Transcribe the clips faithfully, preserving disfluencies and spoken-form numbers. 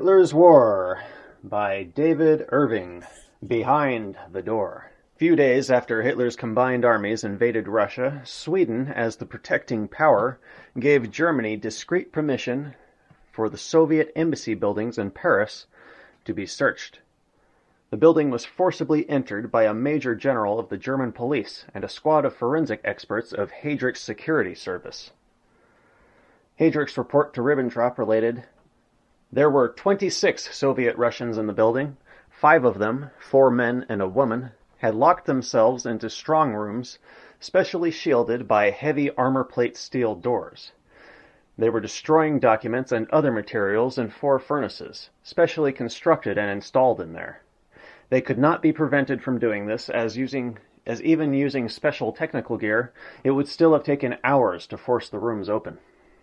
Hitler's War by David Irving. Behind the Door. Few days after Hitler's combined armies invaded Russia, Sweden, as the protecting power, gave Germany discreet permission for the Soviet embassy buildings in Paris to be searched. The building was forcibly entered by a major general of the German police and a squad of forensic experts of Heydrich's security service. Heydrich's report to Ribbentrop related, "There were twenty-six Soviet Russians in the building. Five of them, four men and a woman, had locked themselves into strong rooms, specially shielded by heavy armor-plate steel doors. They were destroying documents and other materials in four furnaces, specially constructed and installed in there. They could not be prevented from doing this, as using as even using special technical gear, it would still have taken hours to force the rooms open."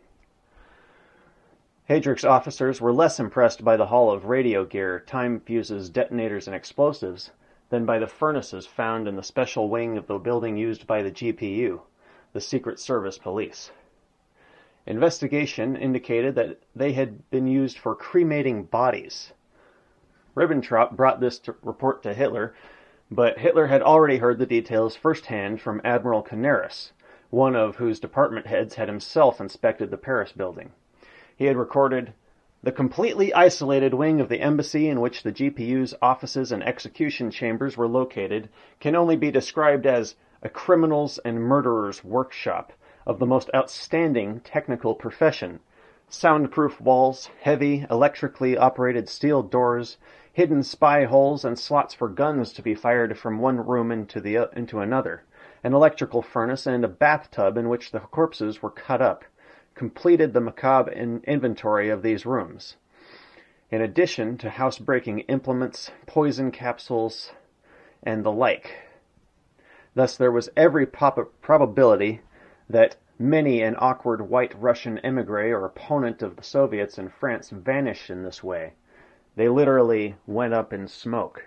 Heydrich's officers were less impressed by the haul of radio gear, time fuses, detonators, and explosives than by the furnaces found in the special wing of the building used by the G P U, the Secret Service Police. Investigation indicated that they had been used for cremating bodies. Ribbentrop brought this to report to Hitler, but Hitler had already heard the details firsthand from Admiral Canaris, one of whose department heads had himself inspected the Paris building. He had recorded, "The completely isolated wing of the embassy in which the G P U's offices and execution chambers were located can only be described as a criminal's and murderer's workshop of the most outstanding technical profession. Soundproof walls, heavy, electrically operated steel doors, hidden spy holes and slots for guns to be fired from one room into the uh, into another, an electrical furnace and a bathtub in which the corpses were cut up, completed the macabre in inventory of these rooms, in addition to house-breaking implements, poison capsules, and the like. Thus there was every pop- probability that many an awkward white Russian emigre or opponent of the Soviets in France vanished in this way. They literally went up in smoke."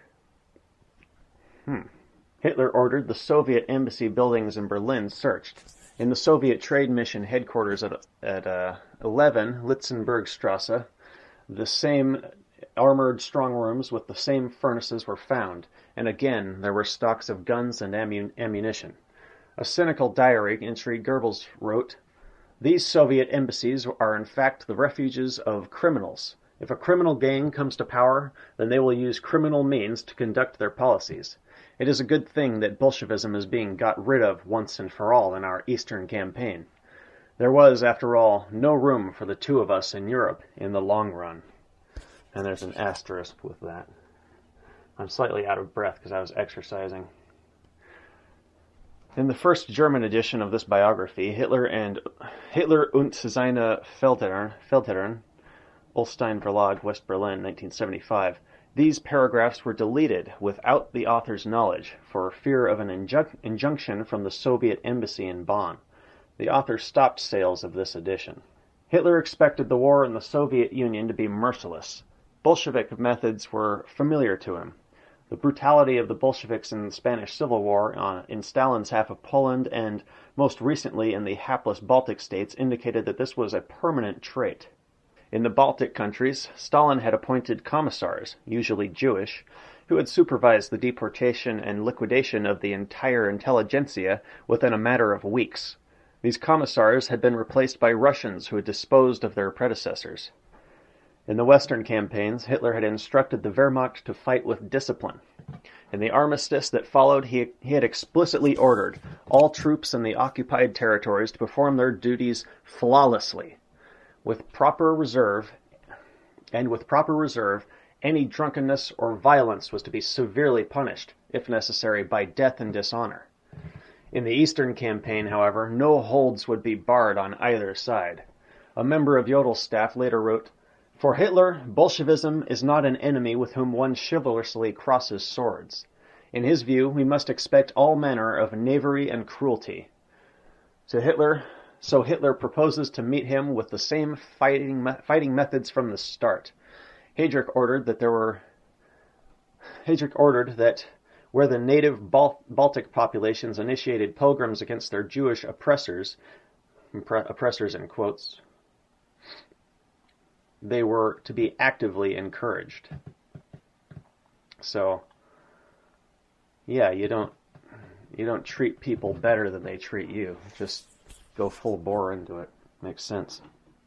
Hmm. Hitler ordered the Soviet embassy buildings in Berlin searched. In the Soviet Trade Mission headquarters at, at uh, eleven Lichtenbergstrasse, the same armored strong rooms with the same furnaces were found, and again there were stocks of guns and ammun- ammunition. A cynical diary entry Goebbels wrote, "These Soviet embassies are in fact the refuges of criminals. If a criminal gang comes to power, then they will use criminal means to conduct their policies. It is a good thing that Bolshevism is being got rid of once and for all in our Eastern campaign. There was, after all, no room for the two of us in Europe in the long run." And there's an asterisk with that. I'm slightly out of breath because I was exercising. In the first German edition of this biography, Hitler and Hitler und seine Feldherren, Feldherren, Ulstein Verlag, West Berlin, nineteen seventy-five, these paragraphs were deleted without the author's knowledge for fear of an injun- injunction from the Soviet embassy in Bonn. The author stopped sales of this edition. Hitler expected the war in the Soviet Union to be merciless. Bolshevik methods were familiar to him. The brutality of the Bolsheviks in the Spanish Civil War, uh, in Stalin's half of Poland, and most recently in the hapless Baltic states indicated that this was a permanent trait. In the Baltic countries, Stalin had appointed commissars, usually Jewish, who had supervised the deportation and liquidation of the entire intelligentsia within a matter of weeks. These commissars had been replaced by Russians who had disposed of their predecessors. In the Western campaigns, Hitler had instructed the Wehrmacht to fight with discipline. In the armistice that followed, he, he had explicitly ordered all troops in the occupied territories to perform their duties flawlessly. With proper reserve, and with proper reserve, any drunkenness or violence was to be severely punished, if necessary, by death and dishonor. In the Eastern campaign, however, no holds would be barred on either side. A member of Jodel's staff later wrote, "For Hitler, Bolshevism is not an enemy with whom one chivalrously crosses swords. In his view, we must expect all manner of knavery and cruelty. To Hitler, so Hitler proposes to meet him with the same fighting fighting methods from the start. Heydrich ordered that there were Heydrich ordered that where the native Bal- Baltic populations initiated pogroms against their Jewish oppressors, oppressors in quotes, they were to be actively encouraged. So, yeah, you don't you don't treat people better than they treat you. Just go full bore into it. Makes sense.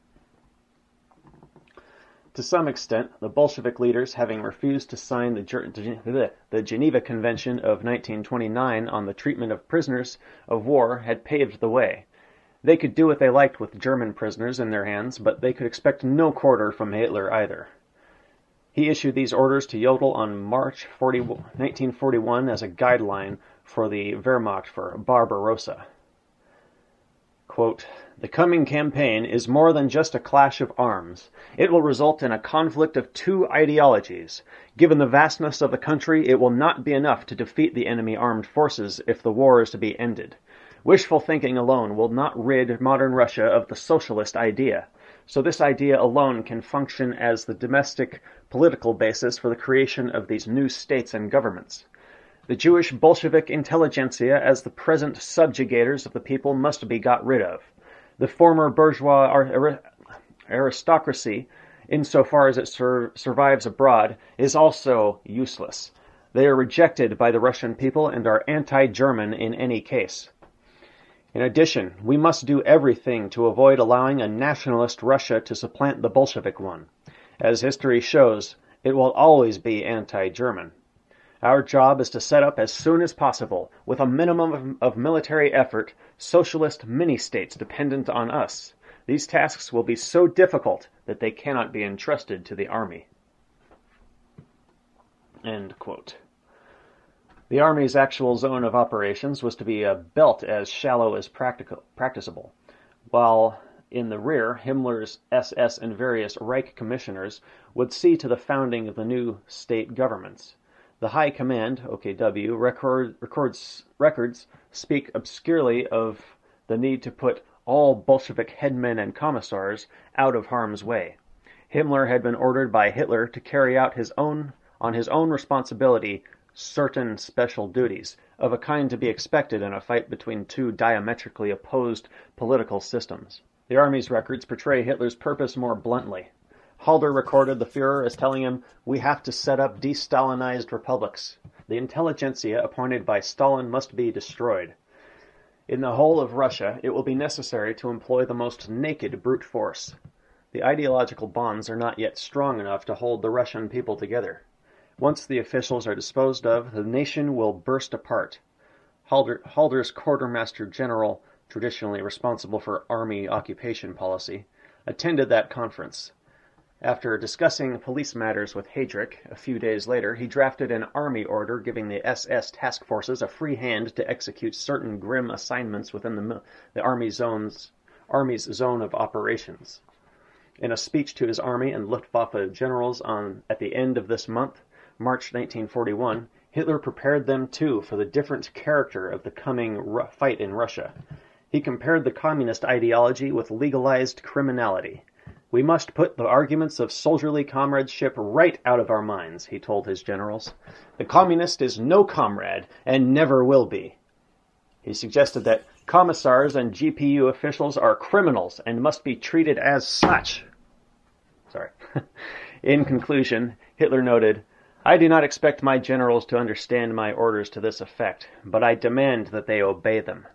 To some extent, the Bolshevik leaders, having refused to sign the, the Geneva Convention of nineteen twenty-nine on the treatment of prisoners of war, had paved the way. They could do what they liked with German prisoners in their hands, but they could expect no quarter from Hitler either. He issued these orders to Jodl on March nineteen forty-one as a guideline for the Wehrmacht for Barbarossa. Quote, "The coming campaign is more than just a clash of arms. It will result in a conflict of two ideologies. Given the vastness of the country, it will not be enough to defeat the enemy armed forces if the war is to be ended. Wishful thinking alone will not rid modern Russia of the socialist idea. So this idea alone can function as the domestic political basis for the creation of these new states and governments. The Jewish Bolshevik intelligentsia as the present subjugators of the people must be got rid of. The former bourgeois ar- aristocracy, insofar as it sur- survives abroad, is also useless. They are rejected by the Russian people and are anti-German in any case. In addition, we must do everything to avoid allowing a nationalist Russia to supplant the Bolshevik one. As history shows, it will always be anti-German. Our job is to set up as soon as possible, with a minimum of, of military effort, socialist mini-states dependent on us. These tasks will be so difficult that they cannot be entrusted to the army." End quote. The Army's actual zone of operations was to be a belt as shallow as practical, practicable, while in the rear, Himmler's S S and various Reich commissioners would see to the founding of the new state governments. The High Command, O K W, record, records, records speak obscurely of the need to put all Bolshevik headmen and commissars out of harm's way. Himmler had been ordered by Hitler to carry out his own, on his own responsibility, certain special duties, of a kind to be expected in a fight between two diametrically opposed political systems. The Army's records portray Hitler's purpose more bluntly. Halder recorded the Führer as telling him, "We have to set up de-Stalinized republics. The intelligentsia appointed by Stalin must be destroyed. In the whole of Russia, it will be necessary to employ the most naked brute force. The ideological bonds are not yet strong enough to hold the Russian people together. Once the officials are disposed of, the nation will burst apart." Halder, Halder's quartermaster general, traditionally responsible for army occupation policy, attended that conference. After discussing police matters with Heydrich, a few days later, he drafted an army order giving the S S task forces a free hand to execute certain grim assignments within the, the army zones, Army's zone of operations. In a speech to his army and Luftwaffe generals on at the end of this month, March nineteen forty-one, Hitler prepared them too for the different character of the coming ru- fight in Russia. He compared the communist ideology with legalized criminality. "We must put the arguments of soldierly comradeship right out of our minds," he told his generals. "The communist is no comrade, and never will be." He suggested that commissars and G P U officials are criminals and must be treated as such. Sorry. In conclusion, Hitler noted, "I do not expect my generals to understand my orders to this effect, but I demand that they obey them."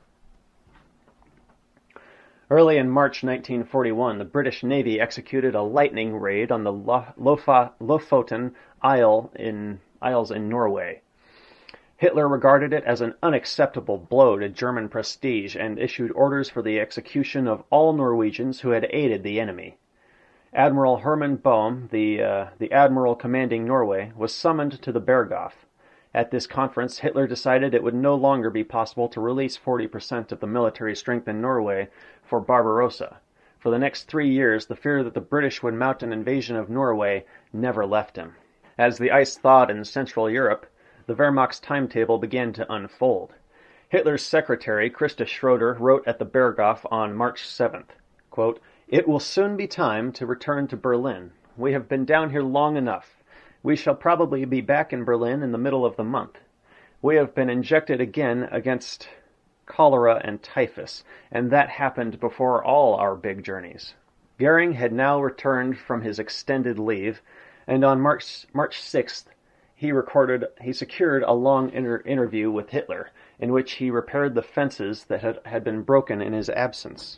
Early in March nineteen forty-one, the British Navy executed a lightning raid on the Lofa, Lofoten Isle in, Isles in Norway. Hitler regarded it as an unacceptable blow to German prestige and issued orders for the execution of all Norwegians who had aided the enemy. Admiral Herman Bohm, the, uh, the admiral commanding Norway, was summoned to the Berghof. At this conference, Hitler decided it would no longer be possible to release forty percent of the military strength in Norway for Barbarossa. For the next three years, the fear that the British would mount an invasion of Norway never left him. As the ice thawed in Central Europe, the Wehrmacht's timetable began to unfold. Hitler's secretary, Christa Schroeder, wrote at the Berghof on March seventh, quote, "It will soon be time to return to Berlin. We have been down here long enough. We shall probably be back in Berlin in the middle of the month. We have been injected again against cholera and typhus, and that happened before all our big journeys. Goering had now returned from his extended leave, and on March March sixth he recorded he secured a long inter- interview with Hitler, in which he repaired the fences that had, had been broken in his absence.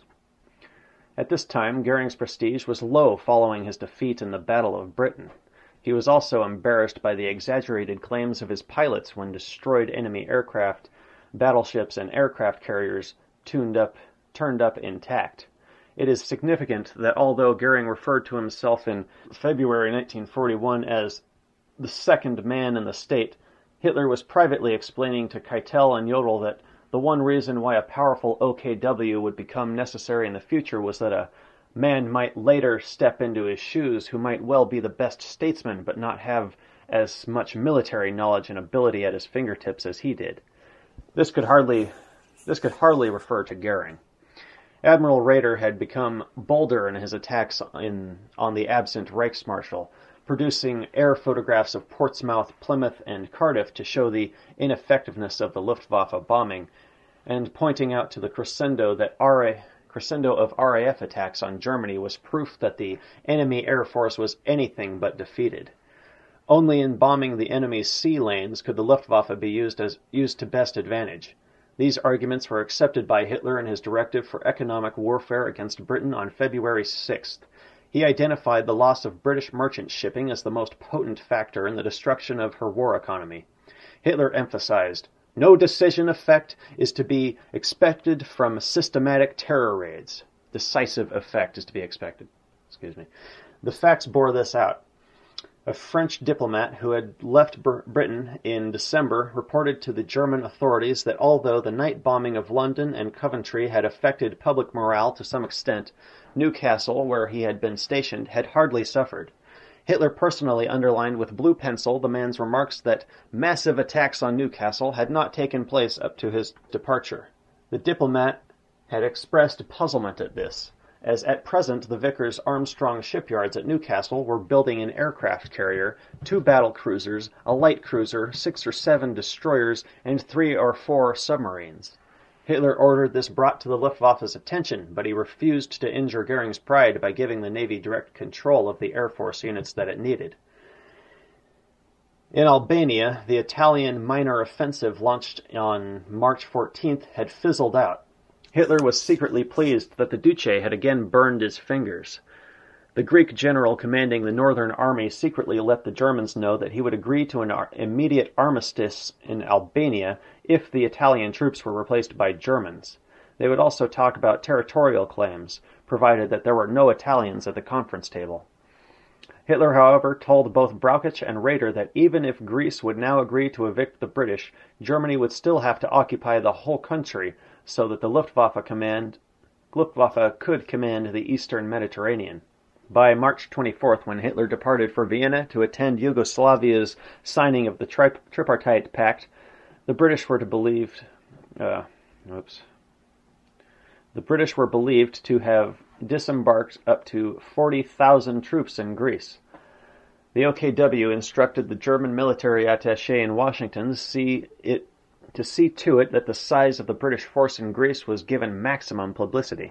At this time, Goering's prestige was low following his defeat in the Battle of Britain. He was also embarrassed by the exaggerated claims of his pilots when destroyed enemy aircraft, battleships, and aircraft carriers tuned up, turned up intact. It is significant that although Goering referred to himself in February nineteen forty-one as the second man in the state, Hitler was privately explaining to Keitel and Jodl that the one reason why a powerful O K W would become necessary in the future was that a man might later step into his shoes who might well be the best statesman but not have as much military knowledge and ability at his fingertips as he did. This could hardly, this could hardly refer to Goering. Admiral Raeder had become bolder in his attacks in, on the absent Reichsmarschall, producing air photographs of Portsmouth, Plymouth, and Cardiff to show the ineffectiveness of the Luftwaffe bombing, and pointing out to the crescendo that R A, crescendo of R A F attacks on Germany was proof that the enemy air force was anything but defeated. Only in bombing the enemy's sea lanes could the Luftwaffe be used as used to best advantage. These arguments were accepted by Hitler in his directive for economic warfare against Britain on February sixth. He identified the loss of British merchant shipping as the most potent factor in the destruction of her war economy. Hitler emphasized, "No decision effect is to be expected from systematic terror raids. Decisive effect is to be expected." Excuse me. The facts bore this out. A French diplomat who had left Britain in December reported to the German authorities that although the night bombing of London and Coventry had affected public morale to some extent, Newcastle, where he had been stationed, had hardly suffered. Hitler personally underlined with blue pencil the man's remarks that massive attacks on Newcastle had not taken place up to his departure. The diplomat had expressed puzzlement at this, as at present the Vickers Armstrong shipyards at Newcastle were building an aircraft carrier, two battle cruisers, a light cruiser, six or seven destroyers, and three or four submarines. Hitler ordered this brought to the Luftwaffe's attention, but he refused to injure Goering's pride by giving the Navy direct control of the Air Force units that it needed. In Albania, the Italian minor offensive launched on March fourteenth had fizzled out. Hitler was secretly pleased that the Duce had again burned his fingers. The Greek general commanding the Northern Army secretly let the Germans know that he would agree to an ar- immediate armistice in Albania if the Italian troops were replaced by Germans. They would also talk about territorial claims, provided that there were no Italians at the conference table. Hitler, however, told both Brauchitsch and Raeder that even if Greece would now agree to evict the British, Germany would still have to occupy the whole country so that the Luftwaffe command, Luftwaffe could command the eastern Mediterranean. By March twenty-fourth, when Hitler departed for Vienna to attend Yugoslavia's signing of the tri- Tripartite Pact, the British were to believe, uh, oops, the British were believed to have disembarked up to forty thousand troops in Greece. The O K W instructed the German military attaché in Washington to see it to see to it that the size of the British force in Greece was given maximum publicity.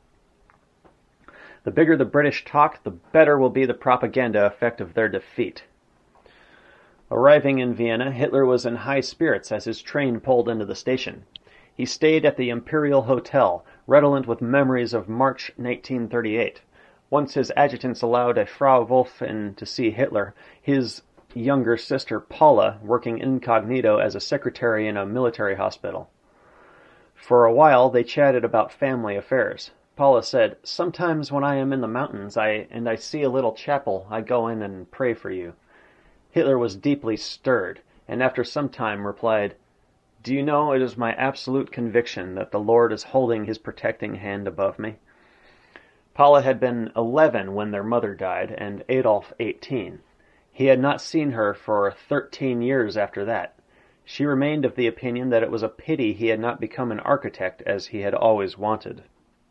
The bigger the British talk, the better will be the propaganda effect of their defeat. Arriving in Vienna, Hitler was in high spirits as his train pulled into the station. He stayed at the Imperial Hotel, redolent with memories of March nineteen thirty-eight. Once his adjutants allowed a Frau Wolf in to see Hitler, his younger sister Paula working incognito as a secretary in a military hospital. For a while they chatted about family affairs. Paula said, "Sometimes when I am in the mountains I and I see a little chapel, I go in and pray for you." Hitler was deeply stirred, and after some time replied, "Do you know, it is my absolute conviction that the Lord is holding his protecting hand above me." Paula had been eleven when their mother died, and Adolf eighteen. He had not seen her for thirteen years after that. She remained of the opinion that it was a pity he had not become an architect as he had always wanted.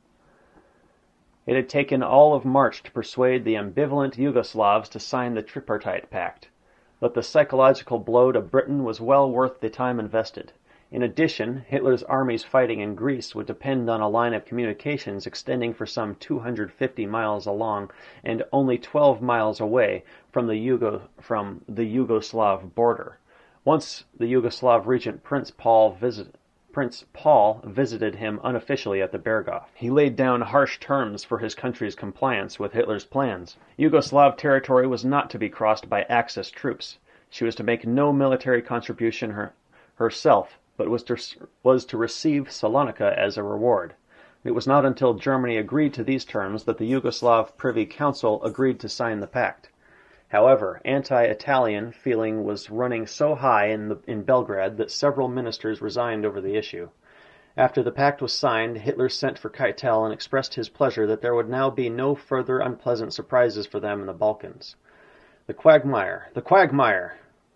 It had taken all of March to persuade the ambivalent Yugoslavs to sign the Tripartite Pact, but the psychological blow to Britain was well worth the time invested. In addition, Hitler's armies fighting in Greece would depend on a line of communications extending for some two hundred fifty miles along and only twelve miles away from the, Yugo, from the Yugoslav border. Once the Yugoslav regent Prince Paul visited Prince Paul visited him unofficially at the Berghof. He laid down harsh terms for his country's compliance with Hitler's plans. Yugoslav territory was not to be crossed by Axis troops. She was to make no military contribution her, herself, but was to, was to receive Salonika as a reward. It was not until Germany agreed to these terms that the Yugoslav Privy Council agreed to sign the pact. However, anti-Italian feeling was running so high in, the, in Belgrade that several ministers resigned over the issue. After the pact was signed, Hitler sent for Keitel and expressed his pleasure that there would now be no further unpleasant surprises for them in the Balkans. The quagmire, the quagmire!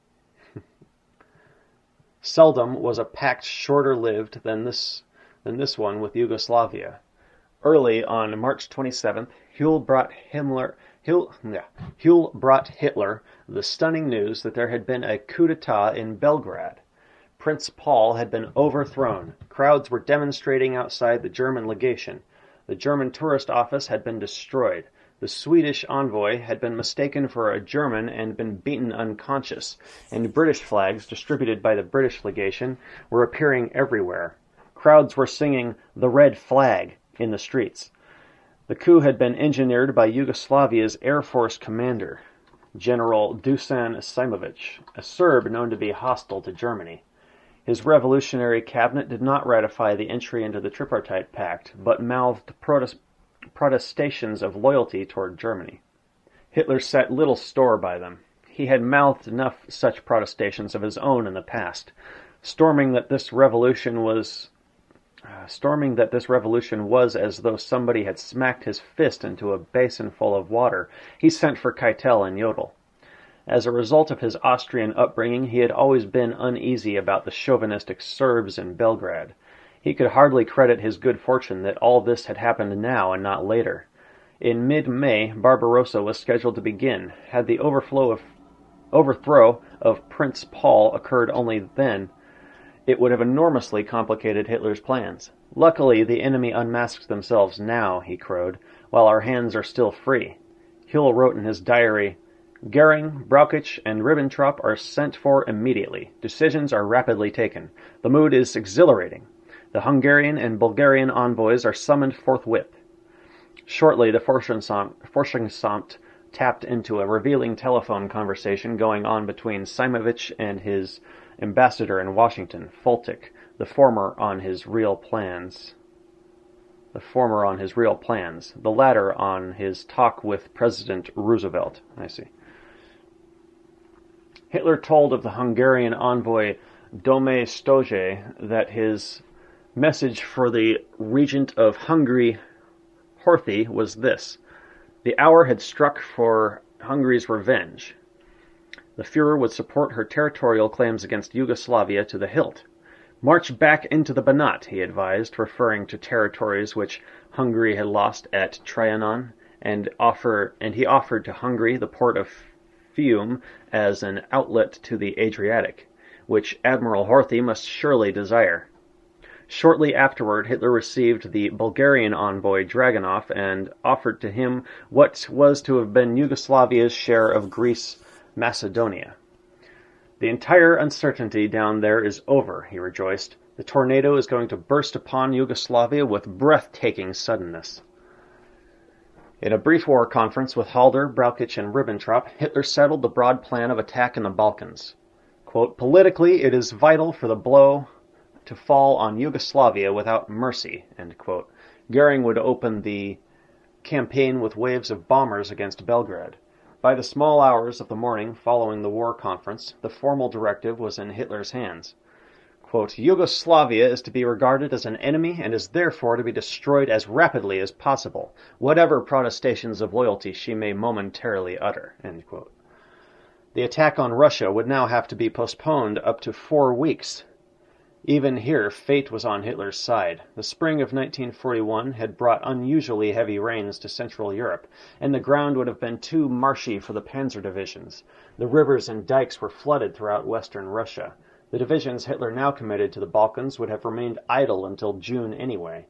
Seldom was a pact shorter lived than this, than this one with Yugoslavia. Early on March twenty-seventh, Huell brought Himmler... Huell, yeah, Huell brought Hitler the stunning news that there had been a coup d'etat in Belgrade. Prince Paul had been overthrown. Crowds were demonstrating outside the German legation. The German tourist office had been destroyed. The Swedish envoy had been mistaken for a German and been beaten unconscious, and British flags, distributed by the British legation, were appearing everywhere. Crowds were singing "The Red Flag" in the streets. The coup had been engineered by Yugoslavia's Air Force commander, General Dusan Simovic, a Serb known to be hostile to Germany. His revolutionary cabinet did not ratify the entry into the Tripartite Pact, but mouthed protest protestations of loyalty toward Germany. Hitler set little store by them. He had mouthed enough such protestations of his own in the past, storming that this revolution was Uh, storming that this revolution was as though somebody had smacked his fist into a basin full of water. He sent for Keitel and Jodl. As a result of his Austrian upbringing, he had always been uneasy about the chauvinistic Serbs in Belgrade. He could hardly credit his good fortune that all this had happened now and not later. In mid-May, Barbarossa was scheduled to begin. Had the overflow of, overthrow of Prince Paul occurred only then, it would have enormously complicated Hitler's plans. Luckily, the enemy unmasks themselves now, he crowed, while our hands are still free. Huell wrote in his diary, Goering, Brauchitsch, and Ribbentrop are sent for immediately. Decisions are rapidly taken. The mood is exhilarating. The Hungarian and Bulgarian envoys are summoned forthwith. Shortly, the Forschungsamt tapped into a revealing telephone conversation going on between Simovic and his ambassador in Washington, Fultic, the former on his real plans. The former on his real plans, the latter on his talk with President Roosevelt. I see. Hitler told of the Hungarian envoy Dome Stoje that his message for the regent of Hungary, Horthy, was this: the hour had struck for Hungary's revenge. The Führer would support her territorial claims against Yugoslavia to the hilt. March back into the Banat, he advised, referring to territories which Hungary had lost at Trianon, and offer and he offered to Hungary the port of Fiume as an outlet to the Adriatic, which Admiral Horthy must surely desire. Shortly afterward, Hitler received the Bulgarian envoy Dragunov and offered to him what was to have been Yugoslavia's share of Greece Macedonia. The entire uncertainty down there is over, he rejoiced. The tornado is going to burst upon Yugoslavia with breathtaking suddenness. In a brief war conference with Halder, Brauchitsch, and Ribbentrop, Hitler settled the broad plan of attack in the Balkans. Quote, politically, it is vital for the blow to fall on Yugoslavia without mercy, end quote. Goering would open the campaign with waves of bombers against Belgrade. By the small hours of the morning following the war conference, the formal directive was in Hitler's hands. Quote, Yugoslavia is to be regarded as an enemy and is therefore to be destroyed as rapidly as possible, whatever protestations of loyalty she may momentarily utter, end quote. The attack on Russia would now have to be postponed up to four weeks. Even here, fate was on Hitler's side. The spring of nineteen forty-one had brought unusually heavy rains to Central Europe, and the ground would have been too marshy for the panzer divisions. The rivers and dikes were flooded throughout western Russia. The divisions Hitler now committed to the Balkans would have remained idle until June anyway.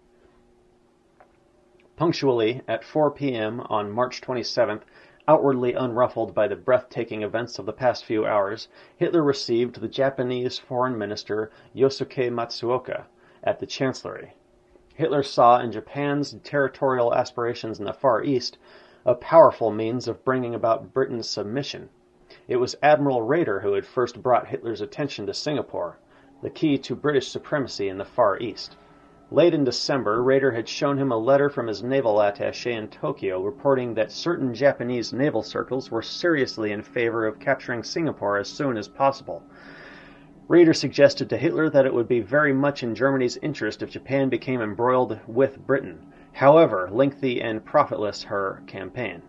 Punctually at four p.m. on March twenty-seventh, outwardly unruffled by the breathtaking events of the past few hours, Hitler received the Japanese Foreign Minister Yosuke Matsuoka at the Chancellery. Hitler saw in Japan's territorial aspirations in the Far East a powerful means of bringing about Britain's submission. It was Admiral Raeder who had first brought Hitler's attention to Singapore, the key to British supremacy in the Far East. Late in December, Raeder had shown him a letter from his naval attaché in Tokyo reporting that certain Japanese naval circles were seriously in favor of capturing Singapore as soon as possible. Raeder suggested to Hitler that it would be very much in Germany's interest if Japan became embroiled with Britain, however lengthy and profitless her campaign.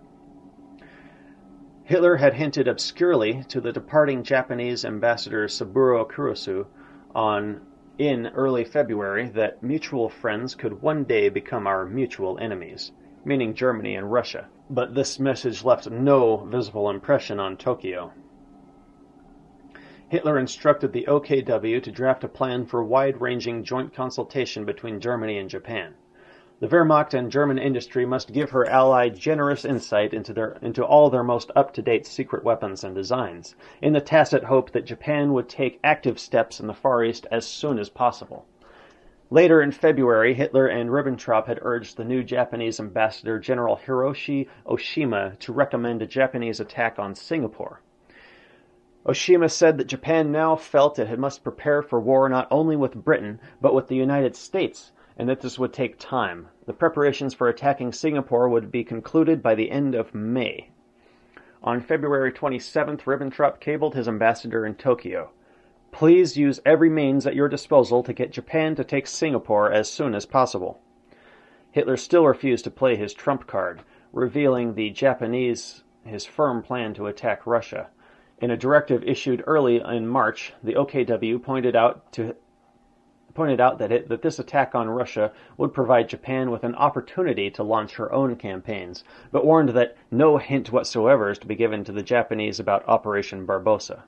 Hitler had hinted obscurely to the departing Japanese ambassador Saburo Kurosu on in early February that mutual friends could one day become our mutual enemies, meaning Germany and Russia. But this message left no visible impression on Tokyo. Hitler instructed the O K W to draft a plan for wide-ranging joint consultation between Germany and Japan. The Wehrmacht and German industry must give her ally generous insight into their into all their most up-to-date secret weapons and designs, in the tacit hope that Japan would take active steps in the Far East as soon as possible. Later in February, Hitler and Ribbentrop had urged the new Japanese ambassador, General Hiroshi Oshima, to recommend a Japanese attack on Singapore. Oshima said that Japan now felt it must prepare for war not only with Britain, but with the United States, and that this would take time. The preparations for attacking Singapore would be concluded by the end of May. On February twenty-seventh, Ribbentrop cabled his ambassador in Tokyo. Please use every means at your disposal to get Japan to take Singapore as soon as possible. Hitler still refused to play his trump card, revealing the Japanese his firm plan to attack Russia. In a directive issued early in March, the O K W pointed out to pointed out that, it, that this attack on Russia would provide Japan with an opportunity to launch her own campaigns, but warned that no hint whatsoever is to be given to the Japanese about Operation Barbarossa.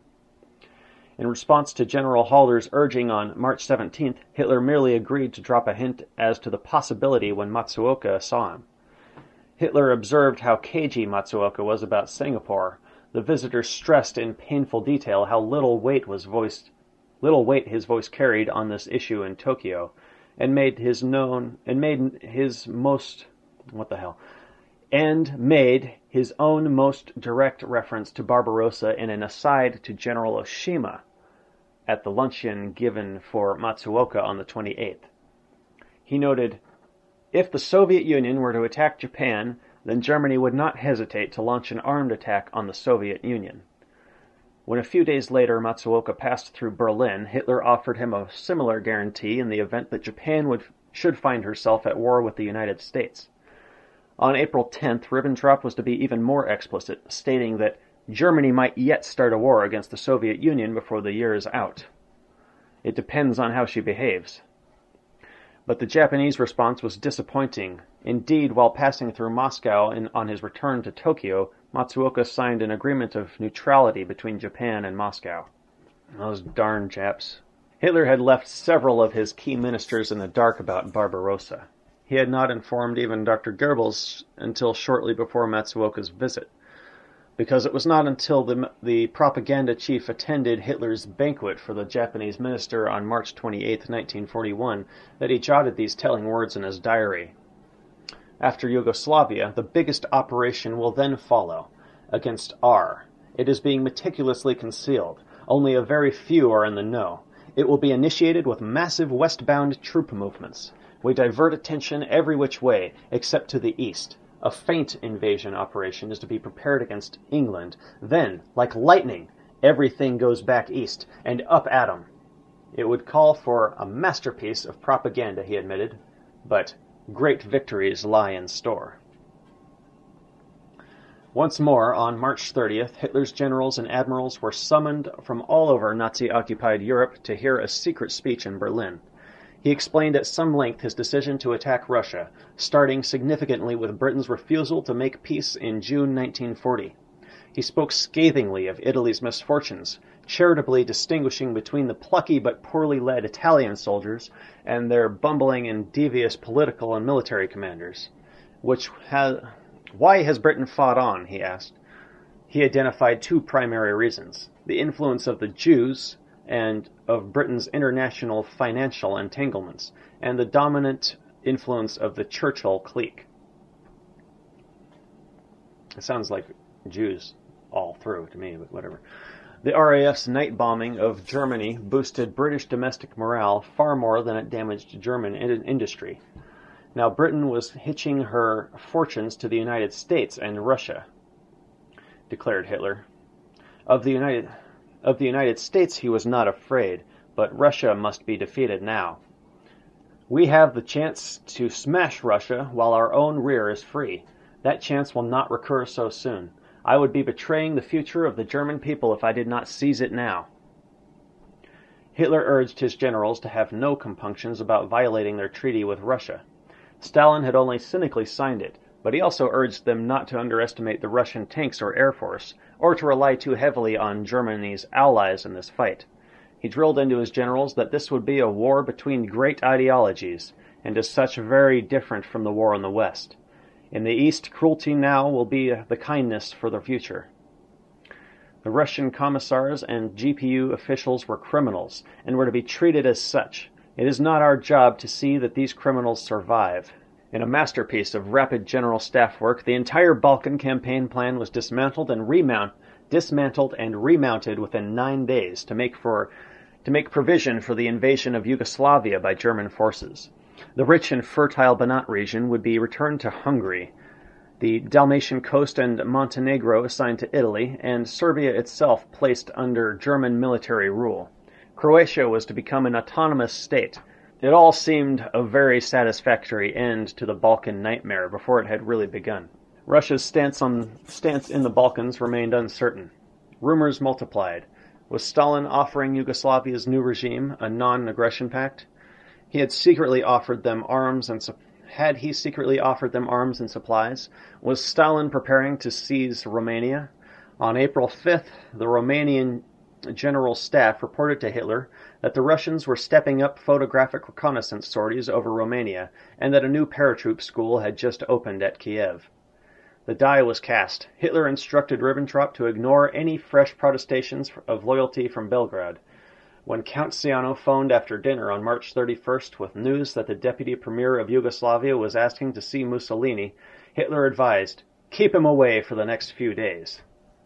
In response to General Halder's urging on March seventeenth, Hitler merely agreed to drop a hint as to the possibility when Matsuoka saw him. Hitler observed how cagey Matsuoka was about Singapore. The visitor stressed in painful detail how little weight was voiced Little weight his voice carried on this issue in Tokyo, and made his known and made his most what the hell, and made his own most direct reference to Barbarossa in an aside to General Oshima at the luncheon given for Matsuoka on the twenty-eighth. He noted, "If the Soviet Union were to attack Japan, then Germany would not hesitate to launch an armed attack on the Soviet Union." When a few days later Matsuoka passed through Berlin, Hitler offered him a similar guarantee in the event that Japan would, should find herself at war with the United States. On April tenth, Ribbentrop was to be even more explicit, stating that Germany might yet start a war against the Soviet Union before the year is out. It depends on how she behaves. But the Japanese response was disappointing. Indeed, while passing through Moscow in, on his return to Tokyo, Matsuoka signed an agreement of neutrality between Japan and Moscow. Those darn Japs. Hitler had left several of his key ministers in the dark about Barbarossa. He had not informed even Doctor Goebbels until shortly before Matsuoka's visit, because it was not until the, the propaganda chief attended Hitler's banquet for the Japanese minister on March twenty-eighth, nineteen forty-one, that he jotted these telling words in his diary. After Yugoslavia, the biggest operation will then follow, against R. It is being meticulously concealed. Only a very few are in the know. It will be initiated with massive westbound troop movements. We divert attention every which way, except to the east. A feint invasion operation is to be prepared against England. Then, like lightning, everything goes back east, and up at 'em. It would call for a masterpiece of propaganda, he admitted, but great victories lie in store. Once more, on March thirtieth, Hitler's generals and admirals were summoned from all over Nazi-occupied Europe to hear a secret speech in Berlin. He explained at some length his decision to attack Russia, starting significantly with Britain's refusal to make peace in June nineteen forty. He spoke scathingly of Italy's misfortunes, charitably distinguishing between the plucky but poorly led Italian soldiers and their bumbling and devious political and military commanders. Which has, why has Britain fought on, he asked. He identified two primary reasons: the influence of the Jews and of Britain's international financial entanglements, and the dominant influence of the Churchill clique. It sounds like Jews all through to me, but whatever. The R A F's night bombing of Germany boosted British domestic morale far more than it damaged German in- industry. Now Britain was hitching her fortunes to the United States and Russia, declared Hitler. Of the United, of the United States he was not afraid, but Russia must be defeated now. We have the chance to smash Russia while our own rear is free. That chance will not recur so soon. I would be betraying the future of the German people if I did not seize it now. Hitler urged his generals to have no compunctions about violating their treaty with Russia. Stalin had only cynically signed it, but he also urged them not to underestimate the Russian tanks or air force, or to rely too heavily on Germany's allies in this fight. He drilled into his generals that this would be a war between great ideologies, and as such very different from the war in the West. In the East, cruelty now will be the kindness for the future. The Russian commissars and G P U officials were criminals, and were to be treated as such. It is not our job to see that these criminals survive. In a masterpiece of rapid general staff work, the entire Balkan campaign plan was dismantled and remount, dismantled and remounted within nine days to make for, to make provision for the invasion of Yugoslavia by German forces. The rich and fertile Banat region would be returned to Hungary, the Dalmatian coast and Montenegro assigned to Italy, and Serbia itself placed under German military rule. Croatia was to become an autonomous state. It all seemed a very satisfactory end to the Balkan nightmare before it had really begun. Russia's stance on stance in the Balkans remained uncertain. Rumors multiplied. Was Stalin offering Yugoslavia's new regime a non-aggression pact? He had secretly offered them arms and su- had he secretly offered them arms and supplies? Was Stalin preparing to seize Romania? On April fifth, the Romanian General Staff reported to Hitler that the Russians were stepping up photographic reconnaissance sorties over Romania, and that a new paratroop school had just opened at Kiev. The die was cast. Hitler instructed Ribbentrop to ignore any fresh protestations of loyalty from Belgrade. When Count Ciano phoned after dinner on March thirty-first with news that the deputy premier of Yugoslavia was asking to see Mussolini, Hitler advised, "Keep him away for the next few days."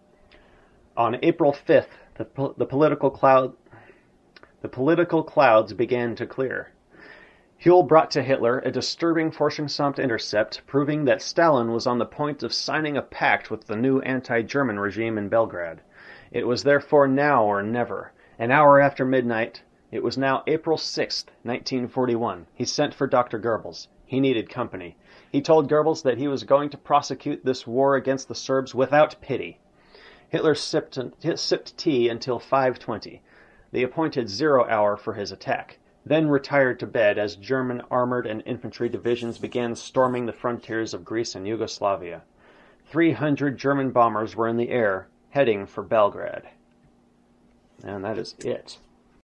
On April fifth, the, po- the, political cloud, the political clouds began to clear. Huell brought to Hitler a disturbing Forschungsamt intercept proving that Stalin was on the point of signing a pact with the new anti-German regime in Belgrade. It was therefore now or never. An hour after midnight, it was now April sixth, nineteen forty-one. He sent for Doctor Goebbels. He needed company. He told Goebbels that he was going to prosecute this war against the Serbs without pity. Hitler sipped, sipped tea until five twenty, the appointed zero hour for his attack, then retired to bed as German armored and infantry divisions began storming the frontiers of Greece and Yugoslavia. Three hundred German bombers were in the air, heading for Belgrade. And that is it.